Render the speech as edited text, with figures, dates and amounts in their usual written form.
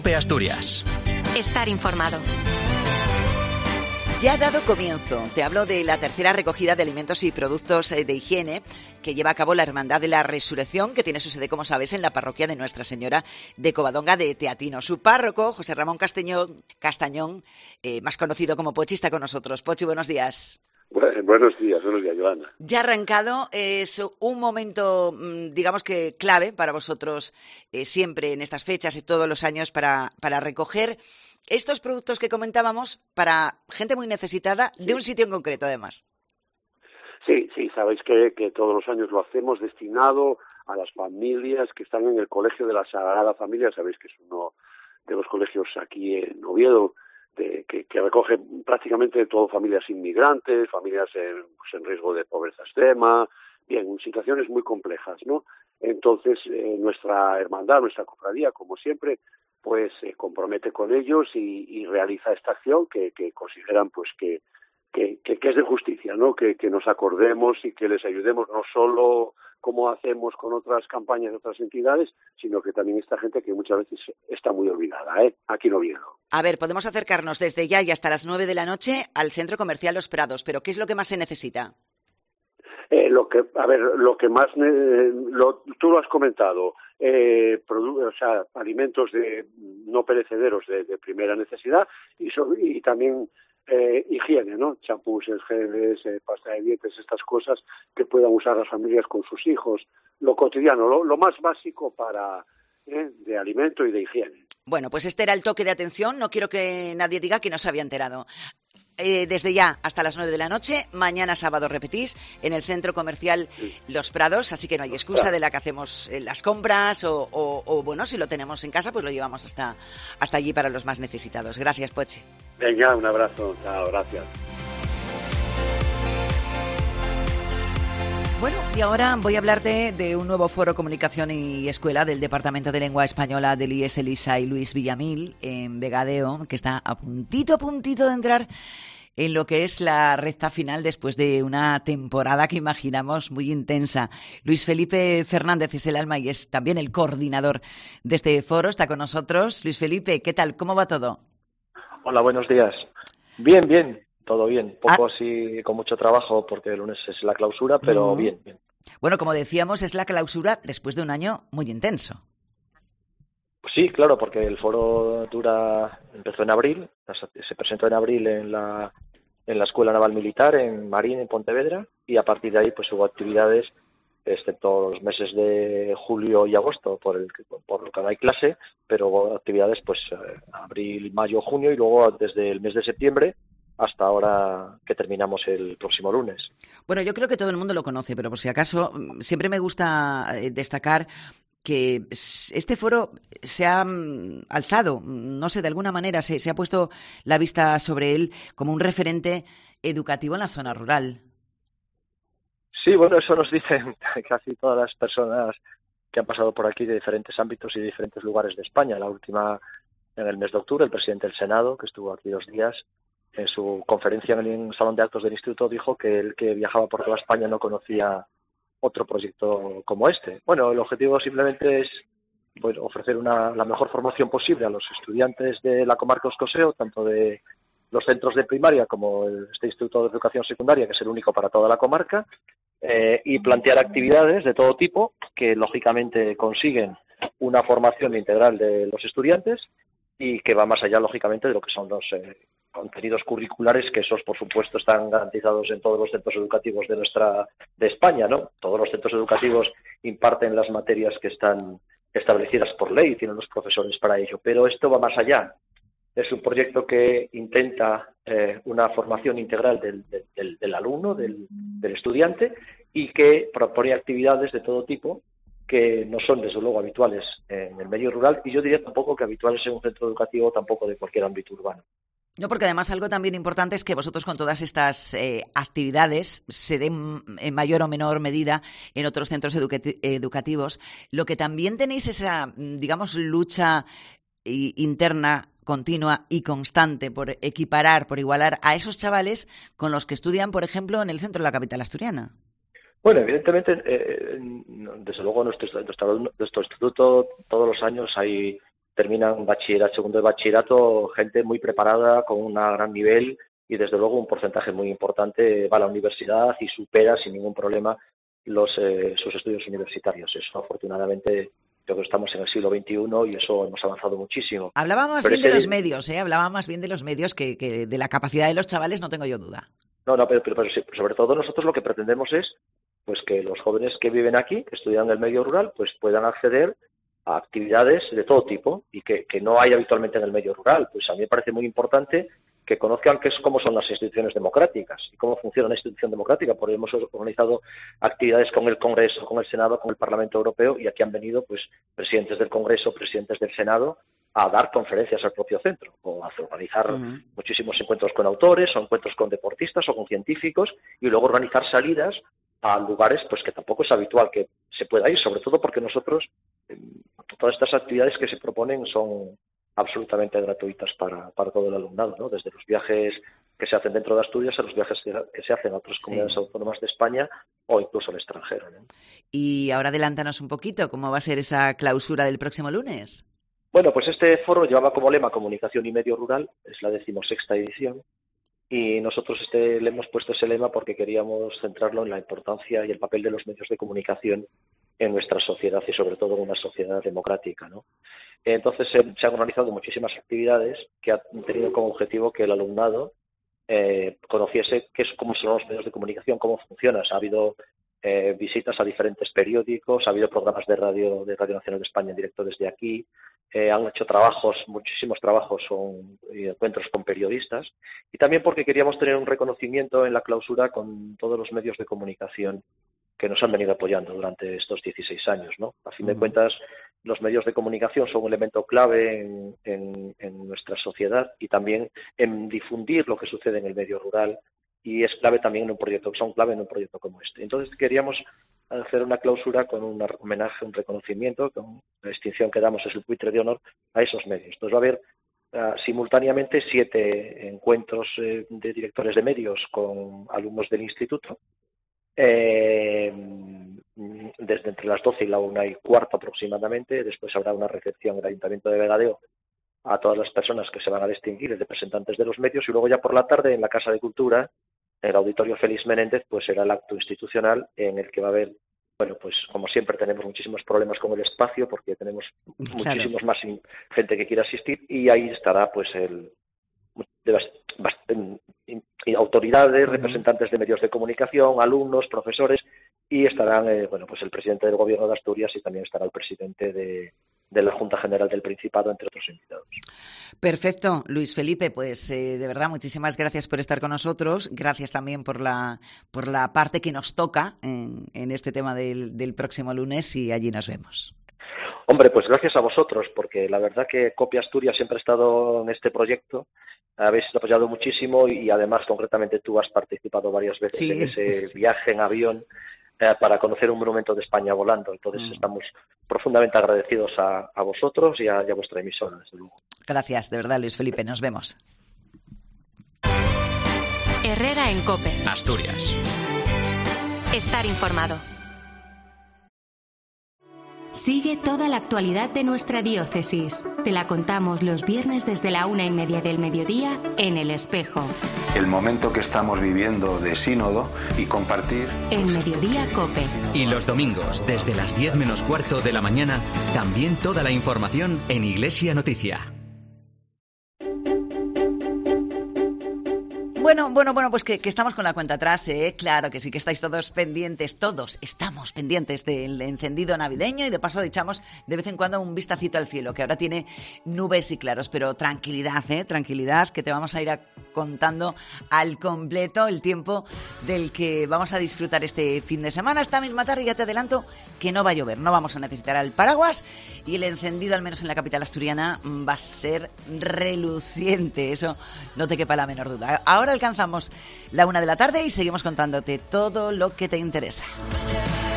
COPE Asturias. Estar informado. Ya ha dado comienzo. Te hablo de la tercera recogida de alimentos y productos de higiene que lleva a cabo la Hermandad de la Resurrección, que tiene su sede, como sabes, en la parroquia de Nuestra Señora de Covadonga de Teatino. Su párroco, José Ramón Castañón, más conocido como Pochi, está con nosotros. Pochi, buenos días. Buenos días, Joana. Ya arrancado, es un momento, digamos que clave para vosotros, siempre en estas fechas y todos los años, para recoger estos productos que comentábamos para gente muy necesitada de un sitio en concreto, además. Sí, sabéis que todos los años lo hacemos destinado a las familias que están en el Colegio de la Sagrada Familia. Sabéis que es uno de los colegios aquí en Oviedo, que recoge prácticamente todo familias inmigrantes, familias en riesgo de pobreza extrema, bien, situaciones muy complejas, ¿no? Entonces, nuestra hermandad, nuestra cofradía, como siempre, pues se compromete con ellos y realiza esta acción que consideran pues que es de justicia, ¿no? Que nos acordemos y que les ayudemos, no solo como hacemos con otras campañas de otras entidades, sino que también esta gente que muchas veces está muy olvidada, aquí en Oviedo. A ver, podemos acercarnos desde ya y hasta las 9 de la noche al Centro Comercial Los Prados, pero ¿qué es lo que más se necesita? Lo que más, tú lo has comentado, alimentos no perecederos de primera necesidad y también higiene, ¿no? Champús, geles, pasta de dientes, estas cosas que puedan usar las familias con sus hijos, lo cotidiano, lo más básico de alimento y de higiene. Bueno, pues este era el toque de atención, no quiero que nadie diga que no se había enterado. Desde ya hasta las 9 de la noche, mañana sábado repetís en el Centro Comercial Los Prados, así que no hay excusa de la que hacemos las compras o bueno, si lo tenemos en casa, pues lo llevamos hasta allí para los más necesitados. Gracias, Pochi. Venga, un abrazo. Chao, gracias. Bueno, y ahora voy a hablarte de un nuevo foro Comunicación y Escuela del Departamento de Lengua Española del IES Elisa y Luis Villamil en Vegadeo, que está a puntito de entrar en lo que es la recta final después de una temporada que imaginamos muy intensa. Luis Felipe Fernández es el alma y es también el coordinador de este foro. Está con nosotros. Luis Felipe, ¿qué tal? ¿Cómo va todo? Hola, buenos días. Bien. Todo bien, poco así con mucho trabajo porque el lunes es la clausura, pero bien. Bueno, como decíamos, es la clausura después de un año muy intenso. Pues sí, claro, porque el foro empezó en abril, se presentó en abril en la Escuela Naval Militar, en Marín, en Pontevedra, y a partir de ahí pues hubo actividades, excepto los meses de julio y agosto, por lo que no hay clase, pero hubo actividades pues abril, mayo, junio, y luego desde el mes de septiembre hasta ahora que terminamos el próximo lunes. Bueno, yo creo que todo el mundo lo conoce, pero por si acaso, siempre me gusta destacar que este foro se ha alzado, no sé, de alguna manera se ha puesto la vista sobre él como un referente educativo en la zona rural. Sí, bueno, eso nos dicen casi todas las personas que han pasado por aquí de diferentes ámbitos y de diferentes lugares de España. La última, en el mes de octubre, el presidente del Senado, que estuvo aquí 2 días, en su conferencia en el Salón de Actos del Instituto dijo que él, que viajaba por toda España, no conocía otro proyecto como este. Bueno, el objetivo simplemente es ofrecer la mejor formación posible a los estudiantes de la comarca Oscoseo, tanto de los centros de primaria como este Instituto de Educación Secundaria, que es el único para toda la comarca, y plantear actividades de todo tipo que lógicamente consiguen una formación integral de los estudiantes y que va más allá, lógicamente, de lo que son los contenidos curriculares, que esos, por supuesto, están garantizados en todos los centros educativos de España, ¿no? Todos los centros educativos imparten las materias que están establecidas por ley, tienen los profesores para ello, pero esto va más allá. Es un proyecto que intenta una formación integral del alumno, del estudiante, y que propone actividades de todo tipo que no son, desde luego, habituales en el medio rural, y yo diría tampoco que habituales en un centro educativo, tampoco de cualquier ámbito urbano. No, porque además algo también importante es que vosotros con todas estas actividades se den en mayor o menor medida en otros centros educativos. Lo que también tenéis esa, digamos, lucha interna, continua y constante por equiparar, por igualar a esos chavales con los que estudian, por ejemplo, en el centro de la capital asturiana. Bueno, evidentemente, desde luego nuestro instituto todos los años hay terminan bachillerato, segundo de bachillerato, gente muy preparada, con un gran nivel, y desde luego un porcentaje muy importante va a la universidad y supera sin ningún problema sus estudios universitarios. Eso, afortunadamente, creo que estamos en el siglo XXI y eso hemos avanzado muchísimo. Hablaba más bien de los medios, hablaba más bien de los medios que de la capacidad de los chavales, no tengo yo duda. No, pero sobre todo nosotros lo que pretendemos es pues que los jóvenes que viven aquí, que estudian en el medio rural, pues puedan acceder a actividades de todo tipo y que no hay habitualmente en el medio rural. Pues a mí me parece muy importante que conozcan cómo son las instituciones democráticas y cómo funciona una institución democrática, porque hemos organizado actividades con el Congreso, con el Senado, con el Parlamento Europeo, y aquí han venido pues presidentes del Congreso, presidentes del Senado, a dar conferencias al propio centro, o a organizar muchísimos encuentros con autores, o encuentros con deportistas o con científicos, y luego organizar salidas a lugares pues que tampoco es habitual que se pueda ir, sobre todo porque nosotros, todas estas actividades que se proponen son absolutamente gratuitas para todo el alumnado, ¿no? Desde los viajes que se hacen dentro de Asturias a los viajes que se hacen a otras comunidades autónomas de España o incluso al extranjero, ¿no? Y ahora adelántanos un poquito, ¿cómo va a ser esa clausura del próximo lunes? Bueno, pues este foro llevaba como lema Comunicación y Medio Rural, es la 16ª edición, y nosotros le hemos puesto ese lema porque queríamos centrarlo en la importancia y el papel de los medios de comunicación en nuestra sociedad y sobre todo en una sociedad democrática, ¿no? Entonces se han organizado muchísimas actividades que han tenido como objetivo que el alumnado conociese cómo son los medios de comunicación, cómo funcionan. Ha habido visitas a diferentes periódicos, ha habido programas de Radio Nacional de España en directo desde aquí, han hecho muchísimos trabajos y encuentros con periodistas, y también porque queríamos tener un reconocimiento en la clausura con todos los medios de comunicación que nos han venido apoyando durante estos 16 años, ¿no? A fin de cuentas, los medios de comunicación son un elemento clave en nuestra sociedad y también en difundir lo que sucede en el medio rural, y es clave también son clave en un proyecto como este. Entonces queríamos hacer una clausura con un homenaje, un reconocimiento, con la distinción que damos es el buitre de honor a esos medios. Entonces va a haber simultáneamente 7 encuentros de directores de medios con alumnos del instituto, desde entre las 12 y la 1:15 aproximadamente. Después habrá una recepción en el Ayuntamiento de Vegadeo a todas las personas que se van a distinguir, representantes de los medios, y luego ya por la tarde en la Casa de Cultura, en el Auditorio Félix Menéndez, pues será el acto institucional en el que va a haber, bueno, pues como siempre tenemos muchísimos problemas con el espacio porque tenemos muchísimos más gente que quiere asistir, y ahí estará pues autoridades, representantes de medios de comunicación, alumnos, profesores, y estarán pues el presidente del Gobierno de Asturias, y también estará el presidente de la Junta General del Principado, entre otros invitados. Perfecto, Luis Felipe, pues de verdad muchísimas gracias por estar con nosotros, gracias también por la parte que nos toca en este tema del próximo lunes, y allí nos vemos. Hombre, pues gracias a vosotros, porque la verdad que Copia Asturias siempre ha estado en este proyecto, habéis apoyado muchísimo, y además concretamente tú has participado varias veces en ese viaje en avión para conocer un monumento de España volando. Entonces estamos profundamente agradecidos a vosotros y a vuestra emisora, desde luego. Gracias, de verdad, Luis Felipe, nos vemos. Herrera en COPE. Asturias. Estar informado. Sigue toda la actualidad de nuestra diócesis. Te la contamos los viernes desde la 1:30 del mediodía en El Espejo. El momento que estamos viviendo de sínodo y compartir. En Mediodía COPE. Y los domingos, desde las 10 menos cuarto de la mañana, también toda la información en Iglesia Noticia. Bueno, pues que estamos con la cuenta atrás, claro que sí, que estáis todos estamos pendientes del encendido navideño, y de paso echamos de vez en cuando un vistacito al cielo, que ahora tiene nubes y claros, pero tranquilidad, que te vamos a ir contando al completo el tiempo del que vamos a disfrutar este fin de semana. Esta misma tarde ya te adelanto que no va a llover, no vamos a necesitar el paraguas, y el encendido, al menos en la capital asturiana, va a ser reluciente, eso no te quepa la menor duda. Ahora alcanzamos la 1 de la tarde y seguimos contándote todo lo que te interesa.